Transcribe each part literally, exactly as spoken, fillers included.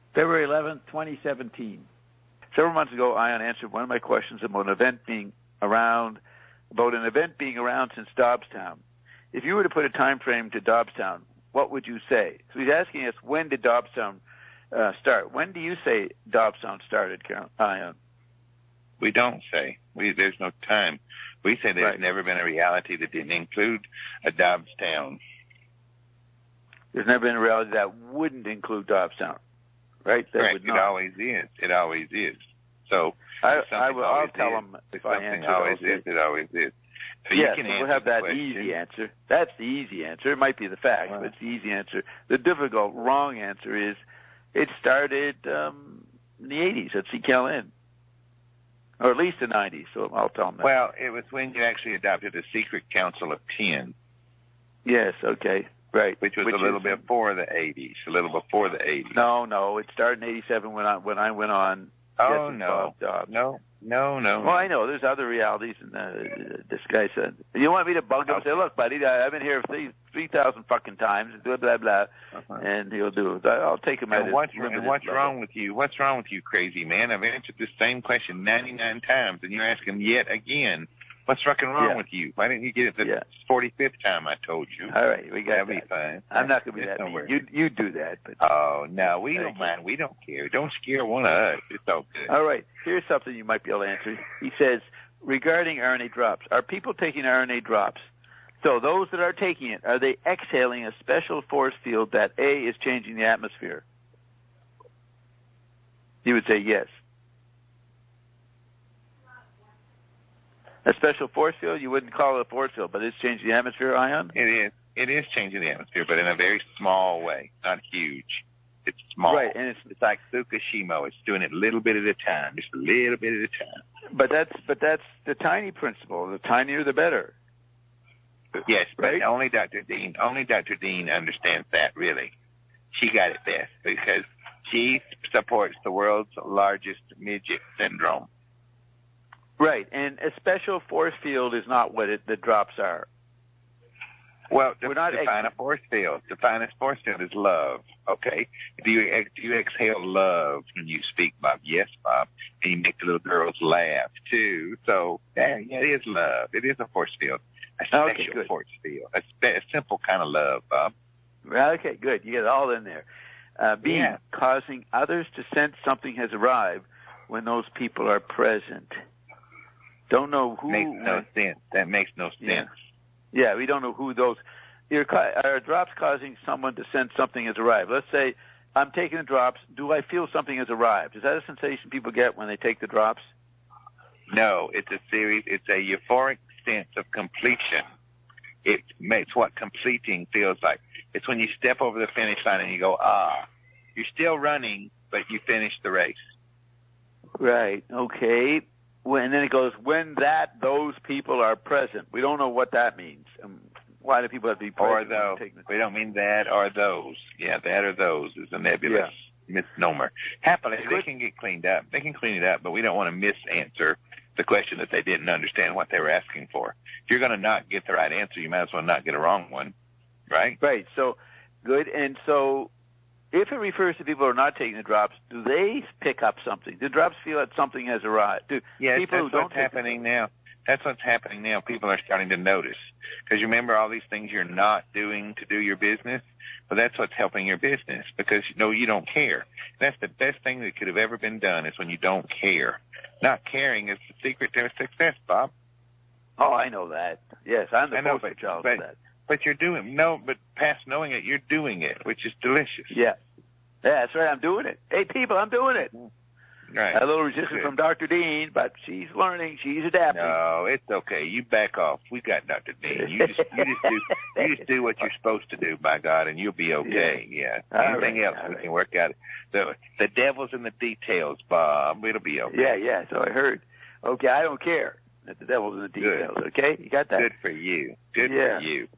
February eleventh, twenty seventeen. Several months ago, Ion answered one of my questions about an event being around, about an event being around since Dobbstown. If you were to put a time frame to Dobbstown, what would you say? So he's asking us, when did Dobbstown uh, start? When do you say Dobbstown started, Ion? We don't say. We, there's no time. We say there's right. never been a reality that didn't include a Dobbstown. There's never been a reality that wouldn't include Dobbstown, right? That Correct. would It not. always is. It always is. So I, I will, I'll tell is, him if I answer always those. is, it always is. So yes, you can so answer we'll have that question. easy answer. That's the easy answer. It might be the fact, Wow. but it's the easy answer. The difficult, wrong answer is it started um, in the eighties at C K L N, or at least the nineties, so I'll tell them that. Well, it was when you actually adopted a secret council of ten. Yes, okay, right. Which was which a little is, bit before the eighties, a little before the eighties. No, no, it started in eighty-seven when I, when I went on. Oh, Jesse no, Bob no, no, no. Well, I know. There's other realities, and uh, this guy said, you want me to bug him and say, look, buddy, I've been here three three thousand fucking times, blah, blah, blah, uh-huh. and he'll do it. I'll take him at and what's, his limited and what's level. wrong with you? What's wrong with you, crazy man? I've answered this same question ninety-nine times, and you're asking yet again. What's fucking wrong yeah. with you? Why didn't you get it the yeah. forty-fifth time I told you? All right, we got That'll that. be fine. I'm not going to be It's that nowhere. mean. You, you do that. But Oh, no, we Thank don't you. mind. We don't care. Don't scare one of us. It's all good. All right, here's something you might be able to answer. He says, regarding R N A drops, are people taking R N A drops? So those that are taking it, are they exhaling a special force field that, A, is changing the atmosphere? He would say yes. A special force field, you wouldn't call it a force field, but it's changing the atmosphere, Ion? It is. It is changing the atmosphere, but in a very small way, not huge. It's small. Right, and it's, it's like Fukushima. It's doing it a little bit at a time, just a little bit at a time. But that's but that's the tiny principle. The tinier, the better. Yes, right? But only Doctor Dean, only Doctor Dean understands that. Really, she got it best because she supports the world's largest midget syndrome. Right, and a special force field is not what it, the drops are. Well, We're not define ex- a force field. Define a force field is love. Okay. Do you ex- do you exhale love when you speak, Bob? Yes, Bob. And you make the little girls laugh too. So yeah, yeah, it is love. It is a force field. A special Okay, good. force field. A, spe- a simple kind of love, Bob. Okay, good. You get it all in there. Uh, B, Yeah. causing others to sense something has arrived when those people are present. Don't know who. Makes no sense. That makes no sense. Yeah. Yeah, we don't know who those. Your, are drops causing someone to sense something has arrived? Let's say I'm taking the drops. Do I feel something has arrived? Is that a sensation people get when they take the drops? No, it's a series. It's a euphoric sense of completion. It makes what completing feels like. It's when you step over the finish line and you go, ah, you're still running, but you finished the race. Right. Okay. When, and then it goes, when that, those people are present. We don't know what that means. Um, why do people have to be present? Or those. The- we don't mean that or those. Yeah, that or those is a nebulous yeah. misnomer. Happily, Good. they can get cleaned up. They can clean it up, but we don't want to misanswer the question that they didn't understand what they were asking for. If you're going to not get the right answer, you might as well not get a wrong one, right? Right. So, good. And so, if it refers to people who are not taking the drops, do they pick up something? Do drops feel that something has arrived? Do yes, people that's who don't what's happening now. That's what's happening now. People are starting to notice. Because you remember all these things you're not doing to do your business? Well, that's what's helping your business because, you know, you don't care. That's the best thing that could have ever been done is when you don't care. Not caring is the secret to success, Bob. Oh, I know that. Yes, I'm the I know, poster but, child but, of that. But you're doing, no, but past knowing it, you're doing it, which is delicious. Yeah. Yeah, that's right. I'm doing it. Hey, people, I'm doing it. Right. A little resistance Good. from Doctor Dean, but she's learning. She's adapting. No, it's okay. You back off. We got Doctor Dean. You just, you just do, you just do what you're supposed to do, by God, and you'll be okay. Yeah. yeah. Anything right, else, we right. can work out. The the devil's in the details, Bob. It'll be okay. Yeah, yeah. So I heard. Okay, I don't care that the devil's in the details. Good. Okay, you got that? Good for you. Good yeah. for you.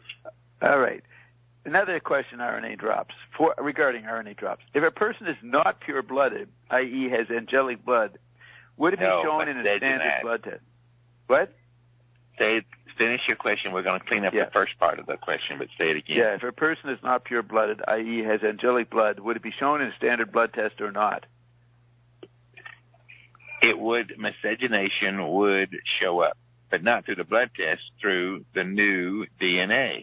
All right. Another question, R N A drops, for, regarding R N A drops. If a person is not pure-blooded, that is has angelic blood, would it be No, shown in a standard that. blood test? What? Say, finish your question. We're going to clean up yeah. the first part of the question, but say it again. Yeah, if a person is not pure-blooded, that is has angelic blood, would it be shown in a standard blood test or not? It would, miscegenation would show up, but not through the blood test, through the new D N A.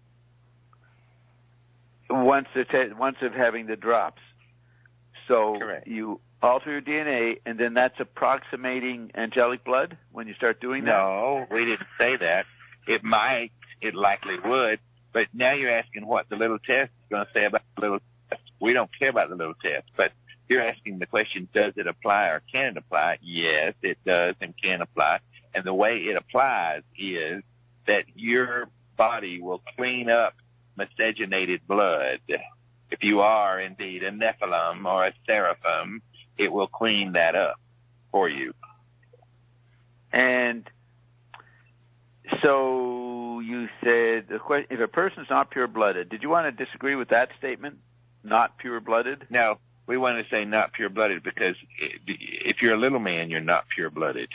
Once the te- once of having the drops. So Correct. You alter your D N A, and then that's approximating angelic blood when you start doing that? No, we didn't say that. It might, it likely would, but now you're asking what the little test is going to say about the little test. We don't care about the little test, but you're asking the question, does it apply or can it apply? Yes, it does and can apply. And the way it applies is that your body will clean up miscegenated blood. If you are indeed a Nephilim or a Seraphim, it will clean that up for you. And so you said, the question, if a person's not pure-blooded, did you want to disagree with that statement, not pure-blooded? No, we want to say not pure-blooded because if you're a little man, you're not pure-blooded.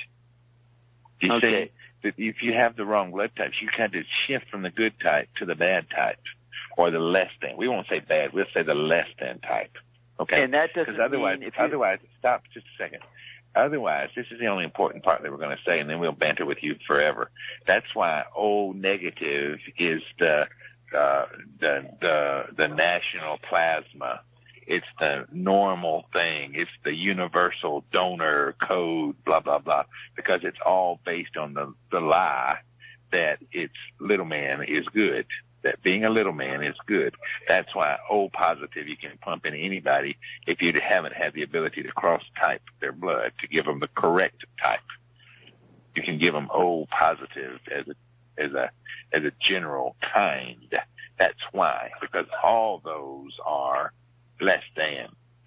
You okay. see, that if you have the wrong blood types, you kind of shift from the good type to the bad type or the less than. We won't say bad. We'll say the less than type. Okay? And that doesn't otherwise, mean if you... Otherwise, stop just a second. Otherwise, this is the only important part that we're going to say, and then we'll banter with you forever. That's why O negative is the uh, the the the national plasma. It's the normal thing. It's the universal donor code, blah, blah, blah, because it's all based on the, the lie that it's little man is good, that being a little man is good. That's why O positive you can pump in anybody if you haven't had the ability to cross-type their blood to give them the correct type. You can give them O positive as a, as a, as a general kind. That's why, because all those are less than.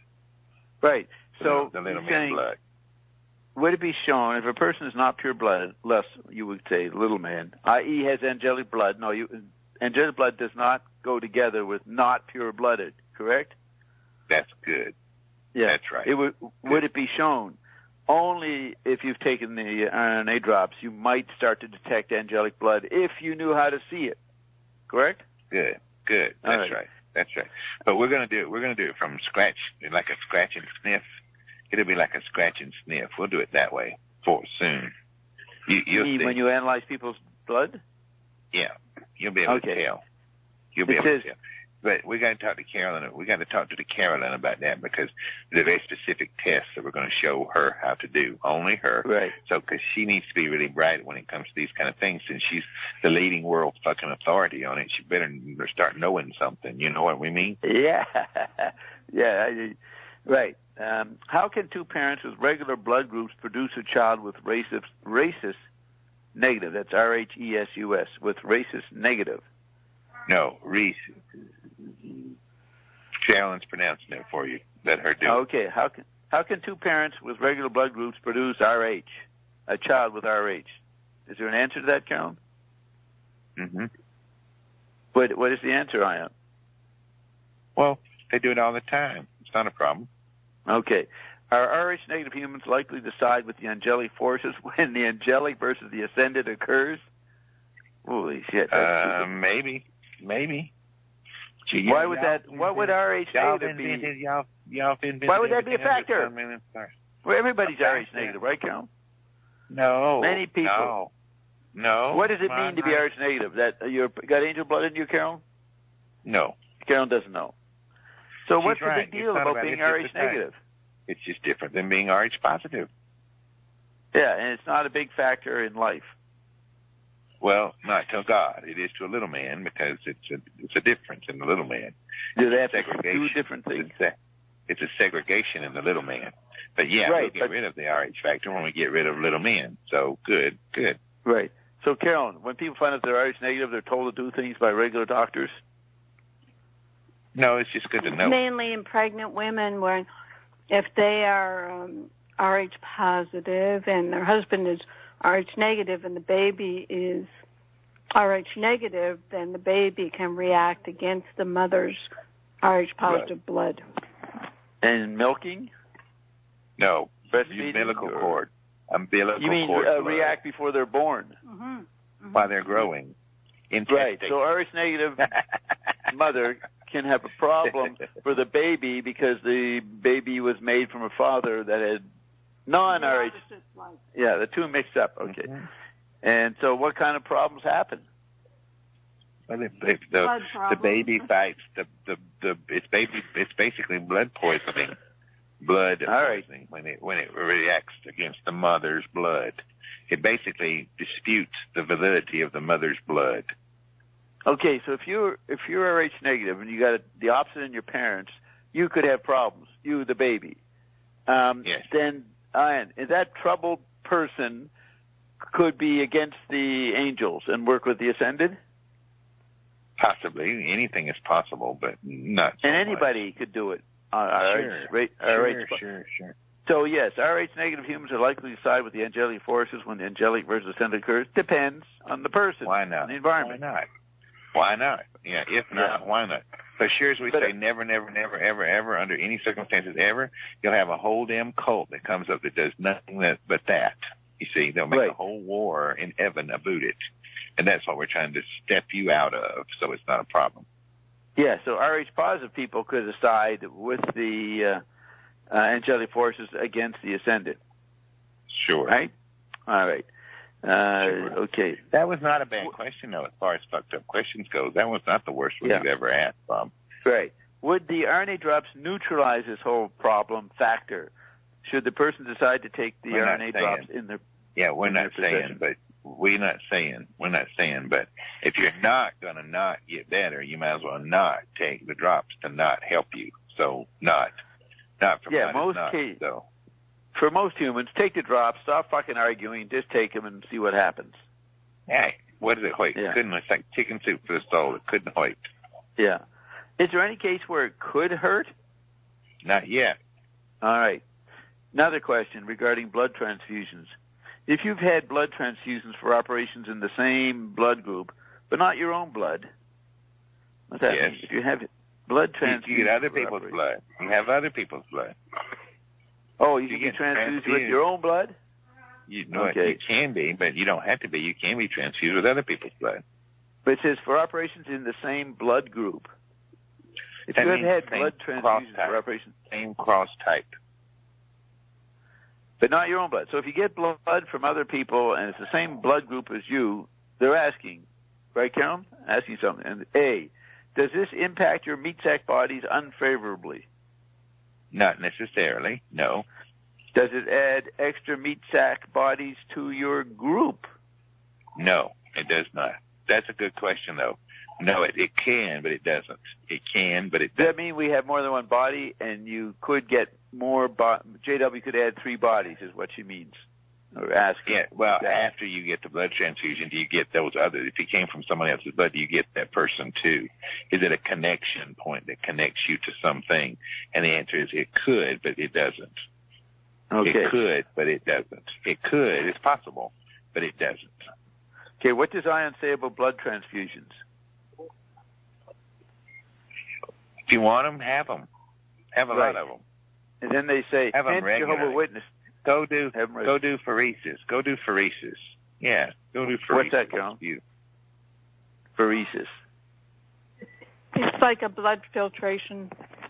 Right. So the, the little saying, man blood. Would it be shown if a person is not pure blood, less you would say little man, that is has angelic blood? No, you, angelic blood does not go together with not pure blooded. Correct? That's good. Yeah, that's right. It would. Good. Would it be shown only if you've taken the R N A drops? You might start to detect angelic blood if you knew how to see it. Correct? Good. Good. That's right. right. That's right. But we're going to do it. We're going to do it from scratch, like a scratch and sniff. It'll be like a scratch and sniff. We'll do it that way for soon. You, you'll you mean see. When you analyze people's blood? Yeah. You'll be able okay. to tell. You'll be it able says, to tell. But we got to talk to Carolyn. We got to talk to the Carolyn about that because there's very specific tests that we're going to show her how to do. Only her. Right. So, because she needs to be really bright when it comes to these kind of things, since she's the leading world fucking authority on it. She better start knowing something. You know what we mean? Yeah. yeah. I, right. Um, how can two parents with regular blood groups produce a child with rhesus, rhesus negative? That's R H E S U S, with rhesus negative. No, Reese. Carolyn's pronouncing it for you. Let her do it. Okay. How can how can two parents with regular blood groups produce R H, a child with R H? Is there an answer to that, Carolyn? Mm-hmm. What What is the answer, Ion? Well, they do it all the time. It's not a problem. Okay. Are R H negative humans likely to side with the angelic forces when the angelic versus the ascended occurs? Holy shit. Uh, maybe. Maybe. Gee, why would that? What would R H negative be? Y'all, y'all why would that be a factor? Well, everybody's a R H negative, right, Carol? No. Many people. No. No. What does it mean to be R H negative? That uh, you got angel blood in you, Carol? No. Carol doesn't know. So She's what's the right. big deal about, about being R H negative? It's just different than being R H positive. Yeah, and it's not a big factor in life. Well, not to God. It is to a little man because it's a it's a difference in the little man. Do they have to do different things? It's a, it's a segregation in the little man. But yeah, right, we'll get but, rid of the R H factor when we get rid of little men. So good, good. Right. So Carolyn, when people find out they're R H negative, they're told to do things by regular doctors? No, it's just good to know. Mainly in pregnant women where if they are um, R H positive and their husband is R H negative and the baby is R H negative, then the baby can react against the mother's R H positive blood. blood. And milking? No. Breastfeeding? Umbilical cord. Umbilical you mean cord uh, react before they're born? Mm-hmm. Mm-hmm. while they're growing. Right. So R H negative mother can have a problem for the baby because the baby was made from a father that had non-R H. Yeah, the two mixed up. Okay. Mm-hmm. And so what kind of problems happen? Well, the, the, the, the baby fights the, the, the, it's baby, it's basically blood poisoning. Blood poisoning when it, when it reacts against the mother's blood. It basically disputes the validity of the mother's blood. Okay, so if you're, if you're R H negative and you got the opposite in your parents, you could have problems, you, the baby. Um, yes. Then, Ian, is that troubled person could be against the angels and work with the ascended? Possibly. Anything is possible, but not so And anybody much. could do it. Uh, sure. R H, R H, sure, sure, sure. So, yes, R H negative humans are likely to side with the angelic forces when the angelic versus ascended occurs. Depends on the person. Why not? And the environment. Why not? Why not? Yeah, if not, yeah. why not? But sure as we but say, it, never, never, never, ever, ever, under any circumstances ever, you'll have a whole damn cult that comes up that does nothing that, but that. You see, they'll make right. a whole war in heaven about it. And that's what we're trying to step you out of, so it's not a problem. Yeah, so R H positive people could side with the uh, uh, angelic forces against the ascended. Sure. Right? All right. Uh, sure. Okay. That was not a bad question, though, as far as fucked up questions go. That was not the worst one yeah. you've ever asked, Bob. Right. Would the R N A drops neutralize this whole problem factor? Should the person decide to take the we're R N A not saying, drops in their Yeah, we're in not their saying, possession? but we're not saying, we're not saying, but if you're not going to not get better, you might as well not take the drops to not help you. So not, not from yeah, not most not, cases. so. For most humans, take the drops, stop fucking arguing, just take them and see what happens. Hey, what does it hurt? Yeah. It couldn't, it's like chicken soup for the soul. It couldn't hurt. Yeah. Is there any case where it could hurt? Not yet. All right. Another question regarding blood transfusions. If you've had blood transfusions for operations in the same blood group, but not your own blood, what's that yes. mean? If you have blood transfusions, you, you get other people's blood. You have other people's blood. Oh, you, you can be transfused, transfused with your own blood? You know, okay. you can be, but you don't have to be. You can be transfused with other people's blood. But it says for operations in the same blood group. If that you have had same blood transfusions type. for operations, same cross type, but not your own blood. So if you get blood from other people and it's the same blood group as you, they're asking, right, Carolyn? Asking something. And A, does this impact your meat sac bodies unfavorably? Not necessarily, no. Does it add extra meat sac bodies to your group? No, it does not. That's a good question, though. No, it, it can, but it doesn't. It can, but it doesn't. Does that mean we have more than one body and you could get more bo- J W could add three bodies is what she means, or asking. Yeah, well, that. after you get the blood transfusion, do you get those others? If you came from someone else's blood, do you get that person too? Is it a connection point that connects you to something? And the answer is it could, but it doesn't. Okay. It could, but it doesn't. It could, it's possible, but it doesn't. Okay, what does Ion say about blood transfusions? If you want them, have them. Have a right. lot of them. And then they say, have them hence regularly. Jehovah's Witness. Go do, go do pheresis. Go do pheresis. Yeah, go do pheresis. What's that, Carol? Pheresis. It's like a blood filtration.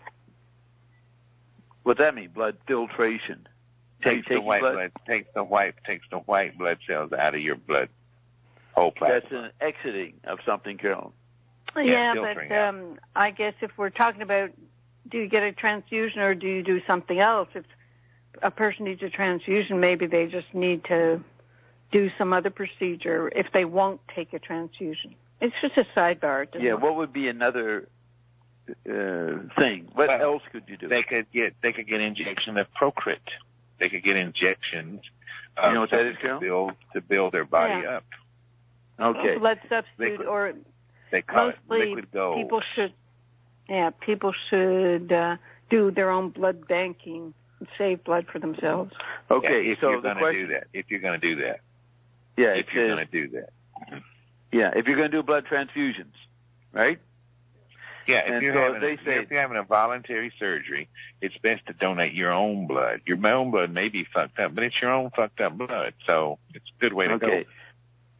What's that mean? Blood filtration. Takes the white blood? blood. Takes the white. Takes the white blood cells out of your blood. Whole plasma. That's an exiting of something, Carol. Yeah, yeah but um, I guess if we're talking about, do you get a transfusion or do you do something else? If a person needs a transfusion, maybe they just need to do some other procedure if they won't take a transfusion. It's just a sidebar. Yeah, it? what would be another uh, thing? What well, else could you do? They could get they could get injection of Procrit. They could get injections of you know what that is, to build to build their body yeah. up. Okay. A blood substitute liquid, or they call mostly it liquid gold. people should yeah, people should uh, do their own blood banking and save blood for themselves. Okay, yeah, if so you're going to question, do that, if you're going to do that, yeah, if you're going to do that, yeah, if you're going to do blood transfusions, right? Yeah, if and you're so having they say, if you're having a voluntary surgery, it's best to donate your own blood. Your own blood may be fucked up, but it's your own fucked up blood, so it's a good way to okay. go.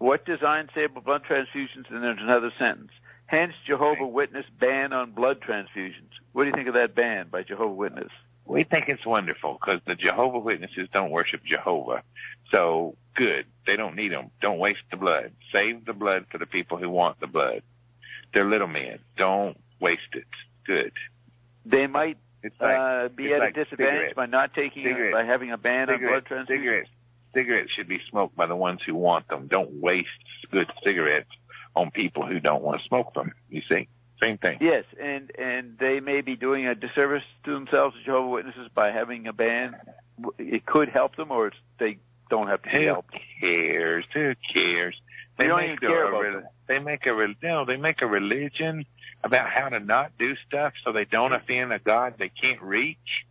What does Ian say about blood transfusions? And there's another sentence. Hence, Jehovah Witness ban on blood transfusions. What do you think of that ban by Jehovah Witness? We think it's wonderful because the Jehovah Witnesses don't worship Jehovah. So, good. They don't need them. Don't waste the blood. Save the blood for the people who want the blood. They're little men. Don't waste it. Good. They might it's like, uh, be it's at like a disadvantage cigarettes. by not taking it, by having a ban cigarettes. on blood transfusions. Cigarettes. Cigarettes should be smoked by the ones who want them. Don't waste good cigarettes on people who don't want to smoke them. You see? Same thing. Yes, and, and they may be doing a disservice to themselves, as Jehovah's Witnesses, by having a ban. It could help them, or it's, they don't have to be helped. Who cares? Who cares? They they don't make even care a, about a, them. They make a no. They make a religion about how to not do stuff so they don't offend a God they can't reach.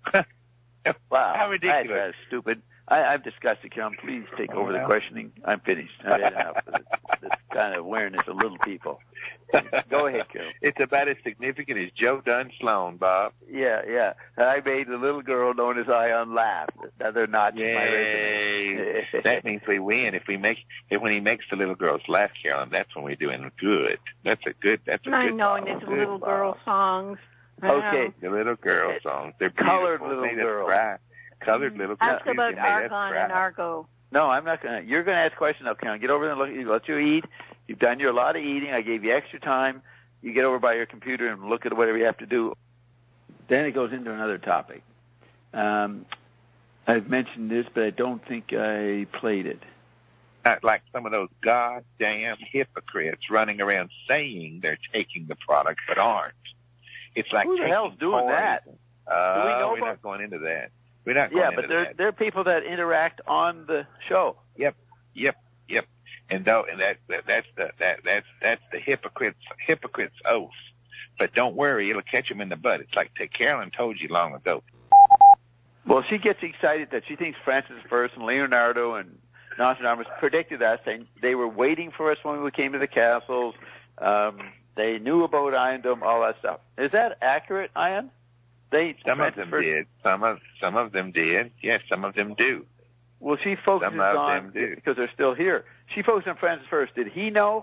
Wow, how ridiculous! That's, that's stupid. I, I've discussed it, Karen. Please take over the questioning. I'm finished. I've had enough of this, this kind of awareness of little people. Go ahead, Carol. It's about as significant as Joe Dunn Sloan, Bob. Yeah, yeah. I made the little girl known as Ion laugh. Now they're not in my resume. That means we win. If we make, if when he makes the little girls laugh, Carolyn, that's when we're doing good. That's a good. That's a I good. know, Bob. and it's Good, little Bob. girl songs. I Okay. know. The little girl songs. They're beautiful. Colored little Made us girl. cry. Colored little girl. Ask about Argon and Argo. No, I'm not going to. You're going to ask questions now, Karen. Get over there and look. Let you eat. You've done your a lot of eating. I gave you extra time. You get over by your computer and look at whatever you have to do. Then it goes into another topic. Um, I've mentioned this, but I don't think I played it. Not like some of those goddamn hypocrites running around saying they're taking the product but aren't. It's like who the hell's doing poison. that? Uh, Do we know we're about- not going into that. We're not going Yeah, into but they're that. they're people that interact on the show. Yep, yep, yep. And though, and that, that that's the that that's that's the hypocrite's hypocrite's oath. But don't worry, it'll catch him in the butt. It's like Carolyn told you long ago. Well, she gets excited that she thinks Francis First and Leonardo and Nostradamus predicted us, saying they were waiting for us when we came to the castles. Um, they knew about Iondom, all that stuff. Is that accurate, Ion? They some Francis of them First, did. Some of some of them did. Yes, some of them do. Well, she focuses Some of on them do. because they're still here. She focused on Francis First. Did he know?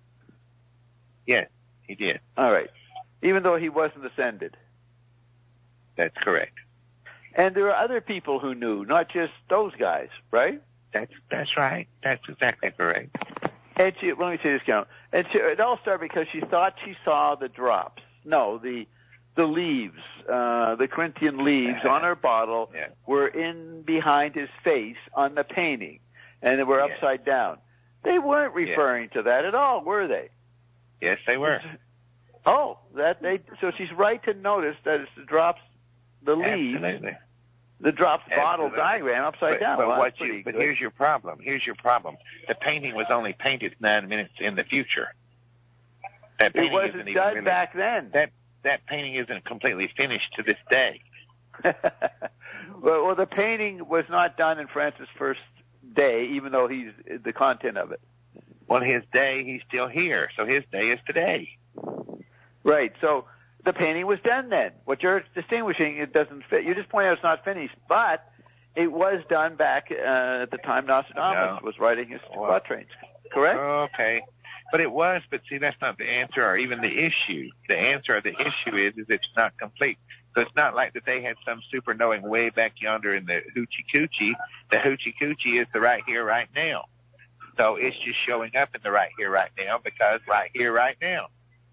Yes, he did. All right, even though he wasn't ascended. That's correct. And there are other people who knew, not just those guys, right? That's that's right. That's exactly correct. And she, let me say this, Count. And she, it all started because she thought she saw the drops. No, the the leaves, uh, the Corinthian leaves on her bottle yeah. were in behind his face on the painting, and they were Yes. upside down. They weren't referring to that at all, were they? Yes, they were. Oh, that they. So she's right to notice that it's the drops, the leaves, Absolutely. the drops bottle Absolutely. diagram upside But, down. but Well, what that's pretty you, but good. here's your problem. Here's your problem. The painting was only painted nine minutes in the future. That It painting wasn't isn't even done really, back then. That that painting isn't completely finished to this day. well, well, the painting was not done in Francis' first day, even though he's the content of it. Well, his day, he's still here, so his day is today. Right. So the painting was done then. What you're distinguishing, it doesn't fit. You just point out it's not finished, but it was done back uh, at the time Nostradamus No. was writing his Well, quatrains. Correct? Okay. But it was, but see, that's not the answer or even the issue. The answer or the issue is, is it's not complete. So it's not like that they had some super knowing way back yonder in the hoochie coochie. The hoochie coochie is the right here, right now. So it's just showing up in the right here, right now because right here, right now.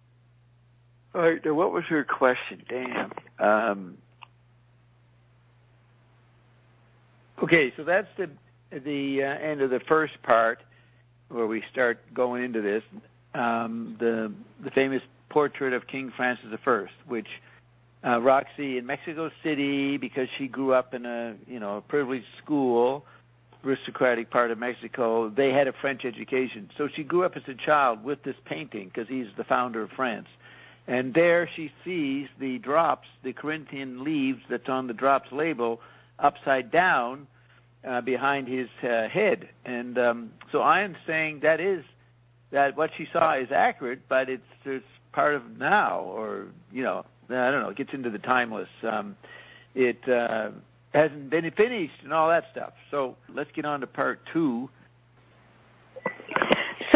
All right. Now, what was your question? Damn. Um, okay, so that's the the uh, end of the first part, where we start going into this, um, the the famous portrait of King Francis the First, which uh, Roxy in Mexico City, because she grew up in a you know a privileged school, aristocratic part of Mexico, they had a French education, so she grew up as a child with this painting because he's the founder of France, and there she sees the drops, the Corinthian leaves that's on the drops label, upside down. Uh, behind his uh, head, and um, so I'm saying that is that what she saw is accurate, but it's it's part of now, or you know, I don't know. It gets into the timeless. Um, it uh, hasn't been finished and all that stuff. So let's get on to part two.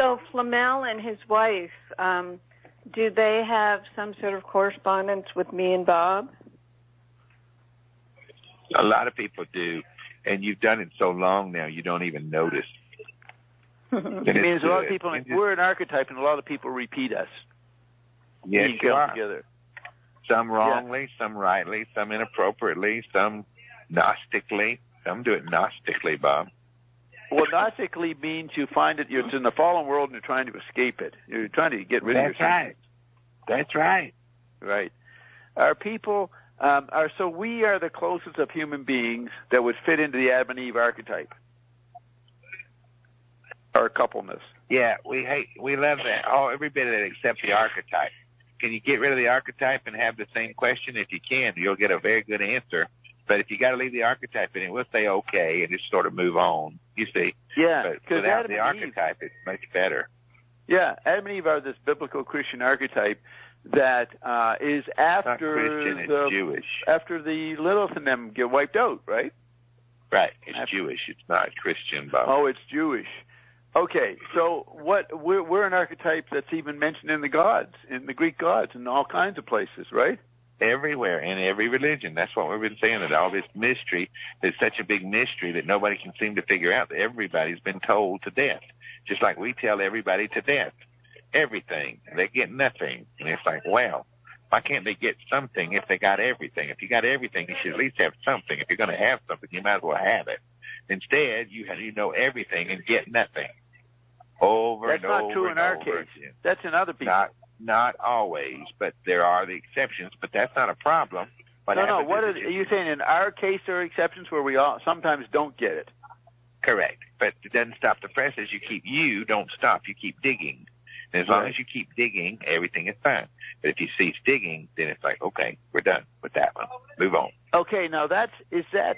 So Flamel and his wife, um, do they have some sort of correspondence with me and Bob? A lot of people do, and you've done it so long now you don't even notice. It means a lot of people, just, we're an archetype, and a lot of people repeat us. Yes, you are. Together. Some wrongly, yeah. some rightly, some inappropriately, some gnostically. Some do it gnostically, Bob. Well, gnostically means you find it, you're in the fallen world and you're trying to escape it. You're trying to get rid That's of your right. That's right. Right. Our people um, are, so we are the closest of human beings that would fit into the Adam and Eve archetype. Our coupleness. Yeah, we hate, we love that. Oh, every bit of it except the archetype. Can you get rid of the archetype and have the same question? If you can, you'll get a very good answer. But if you got to leave the archetype in it, we'll say okay and just sort of move on. You see? Yeah. But without the archetype, Eve, it's much better. Yeah, Adam and Eve are this biblical Christian archetype that uh, is after not Christian, the it's Jewish. After the Lilith and them get wiped out, right? Right. It's after. Jewish. It's not Christian, Bob. Oh, it's Jewish. Okay, so what we're, we're an archetype that's even mentioned in the gods, in the Greek gods, in all kinds of places, right? Everywhere, in every religion. That's what we've been saying, that all this mystery is such a big mystery that nobody can seem to figure out that everybody's been told to death. Just like we tell everybody to death. Everything. They get nothing. And it's like, well, why can't they get something if they got everything? If you got everything, you should at least have something. If you're going to have something, you might as well have it. Instead, you have, you know everything and get nothing. Over That's and over. That's not true in our case. Again. That's in other people. Not, not always, but there are the exceptions. But that's not a problem. What no, no. What are, are you saying? In our case, there are exceptions where we all sometimes don't get it. Correct, but it doesn't stop the process. You keep you don't stop. You keep digging, and as long right. as you keep digging, everything is fine. But if you cease digging, then it's like, okay, we're done with that one. Move on. Okay, now that's is that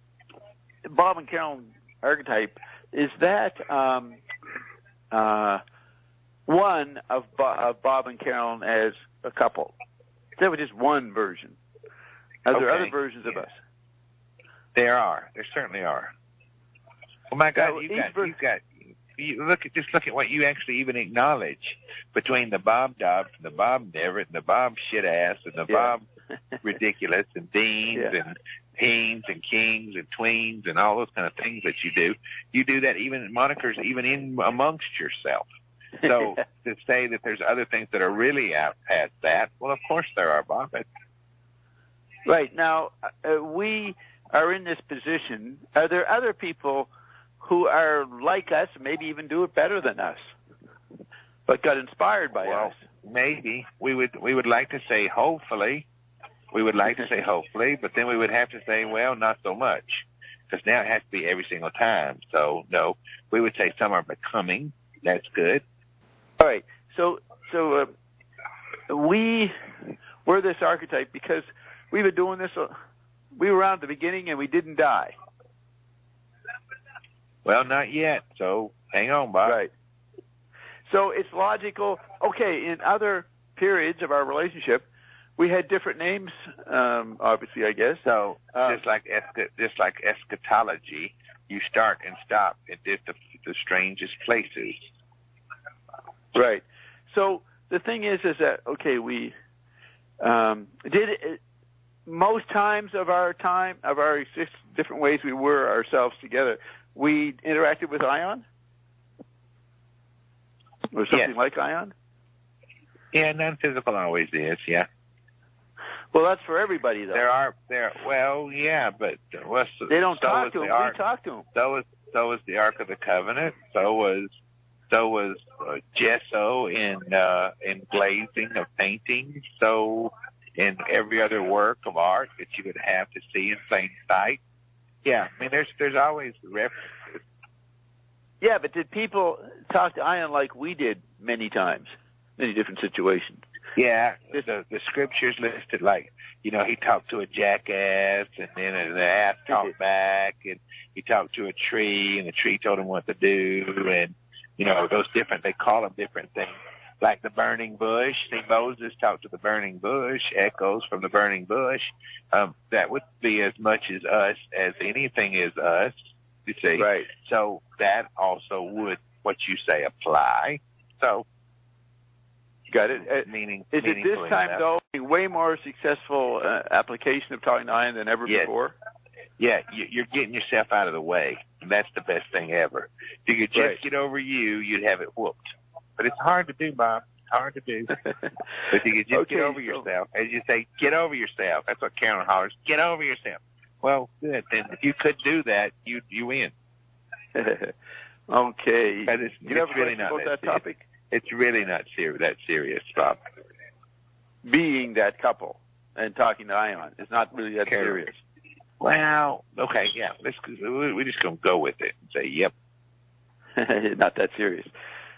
Bob and Carolyn archetype? Is that um, uh, one of, Bo- of Bob and Carolyn as a couple? That was just one version. Are there okay. other versions yeah. of us? There are. There certainly are. Oh my God, now, you got, ver- you got. You look at just look at what you actually even acknowledge between the Bob Dobbs and the Bob Neverett and the Bob Shit Ass and the yeah. Bob Ridiculous and Deans yeah. and Heens and Kings and Tweens and all those kind of things that you do. You do that even monikers even in amongst yourself. So to say that there's other things that are really out past that, well, of course there are, Bob. But right now uh, we are in this position. Are there other people who are like us, maybe even do it better than us, but got inspired by well, us? Maybe. We would we would like to say hopefully. We would like to say hopefully, but then we would have to say, well, not so much, because now it has to be every single time. So, no, we would say some are becoming. That's good. All right. So, so uh, we, we're this archetype because we've been doing this. Uh, we were around at the beginning and we didn't die. Well, not yet. So hang on, Bob. Right. So it's logical. Okay, in other periods of our relationship, we had different names, um, obviously, I guess. So uh, just like esca- just like eschatology, you start and stop at the, the strangest places. Right. So the thing is, is that okay? We um, did it, most times of our time of our six different ways we were ourselves together. We interacted with Ion, or something yes. like Ion. Yeah, non-physical always is. Yeah. Well, that's for everybody, though. There are there. Well, yeah, but what's the, they don't so talk to him. Ark, we talk to him. So was so was the Ark of the Covenant. So was so was uh, gesso in uh, in glazing of paintings. So in every other work of art that you would have to see in plain sight. Yeah, I mean, there's there's always references. Yeah, but did people talk to Ion like we did many times, many different situations? Yeah, the the scriptures listed like, you know, he talked to a jackass, and then the ass talked back, and he talked to a tree, and the tree told him what to do, and, you know, those different, they call them different things. Like the burning bush, see, Moses talked to the burning bush, echoes from the burning bush. Um, that would be as much as us as anything is us, you see. Right. So that also would what you say apply. So, got it. Uh, meaning, is it this time, enough. though, a way more successful uh, application of talking to Ian than ever yes. before? Yeah, you, you're getting yourself out of the way. That's the best thing ever. If you could just right. get over you, you'd have it whooped. But it's hard to do, Bob. It's hard to do. But if you could just okay, get over so. yourself, as you say, get over yourself. That's what Carolyn hollers. Get over yourself. Well, good. Then if you could do that, you you win. okay. But it's, you it's have really a not about that, that topic? It's really not ser- that serious, Bob. Being that couple and talking to Ion is not really that Carolyn. serious. Well, okay, yeah. Let's we're just gonna go with it and say, yep. Not that serious.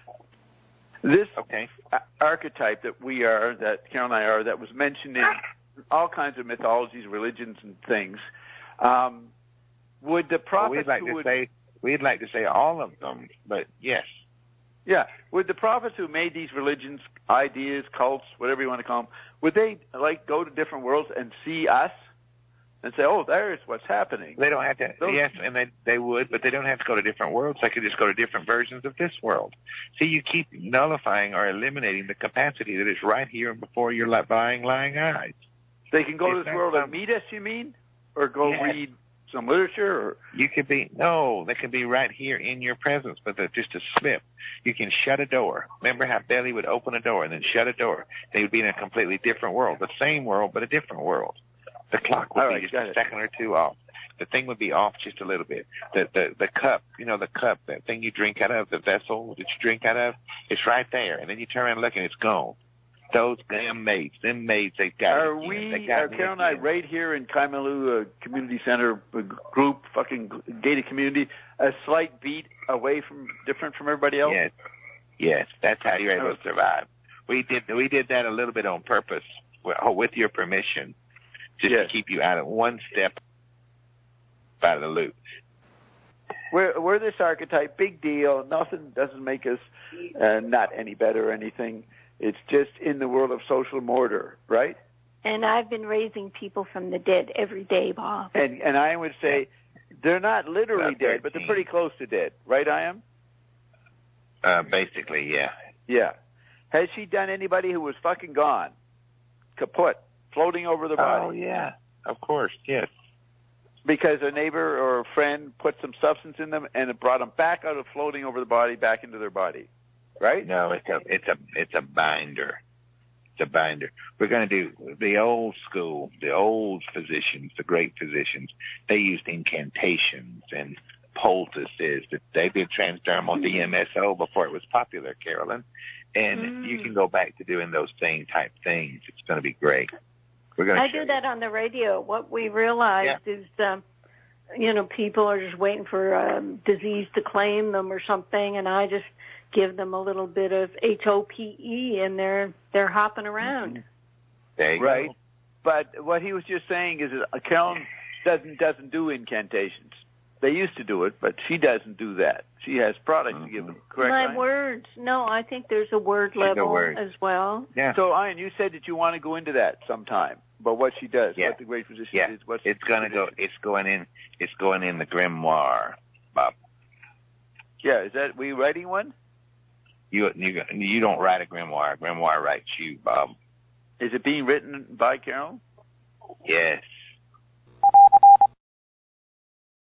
This okay. archetype that we are, that Carol and I are, that was mentioned in all kinds of mythologies, religions, and things. Um, would the prophets well, we'd like who to would, say we'd like to say all of them, but yes. Yeah, would the prophets who made these religions, ideas, cults, whatever you want to call them, would they like go to different worlds and see us and say, "Oh, there's what's happening"? They don't have to. Those, yes, and they they would, but they don't have to go to different worlds. They could just go to different versions of this world. See, you keep nullifying or eliminating the capacity that is right here and before your lying, lying eyes. They can go it's to this world some, and meet us, you mean, or go yes. read some literature? Or you could be no, they could be right here in your presence, but they're just a slip. You can shut a door. Remember how Belly would open a door and then shut a door? They would be in a completely different world, the same world but a different world. The clock would All be right, just a it. second or two off. The thing would be off just a little bit. The the the cup, you know, the cup, that thing you drink out of, the vessel that you drink out of, it's right there. And then you turn around and look and it's gone. Those damn maids, them maids, they got Are it again. we, They got are Carol and I, right here in Kaimalu uh, Community Center uh, group, fucking gated community, a slight beat away from, different from everybody else? Yes, yes, that's how you're able to survive. We did we did that a little bit on purpose, with your permission, just yes. to keep you out of one step out of the loop. We're, we're this archetype, big deal. Nothing doesn't make us uh, not any better or anything. It's just in the world of social mortar, right? And I've been raising people from the dead every day, Bob. And and I would say they're not literally dead, but they're pretty close to dead, right, I am? Uh, basically, yeah. Yeah. Has she done anybody who was fucking gone, kaput, floating over the body? Oh, yeah, of course, yes. Because a neighbor or a friend put some substance in them and it brought them back out of floating over the body back into their body, right? No, it's a it's a it's a binder. It's a binder. We're going to do the old school, the old physicians, the great physicians. They used incantations and poultices. They did transdermal D M S O before it was popular, Carolyn. And mm. you can go back to doing those same type things. It's going to be great. We're going to I do that on the radio. What we realized yeah. is, um, you know, people are just waiting for um, disease to claim them or something, and I just give them a little bit of H O P E, and they're they're hopping around. Mm-hmm. There you right. go. But what he was just saying is that Carolyn doesn't doesn't do incantations. They used to do it, but she doesn't do that. She has products mm-hmm. to give them. Correct? My Ian? words. No, I think there's a word She's level a word. as well. Yeah. So, Ian, you said that you want to go into that sometime. But what she does, yeah. what the great physician yeah. is, what's it's going to go. It's going in. It's going in the grimoire, Bob. Yeah, is that we writing one? You you you don't write a grimoire. A grimoire writes you, Bob. Is it being written by Carol? Yes.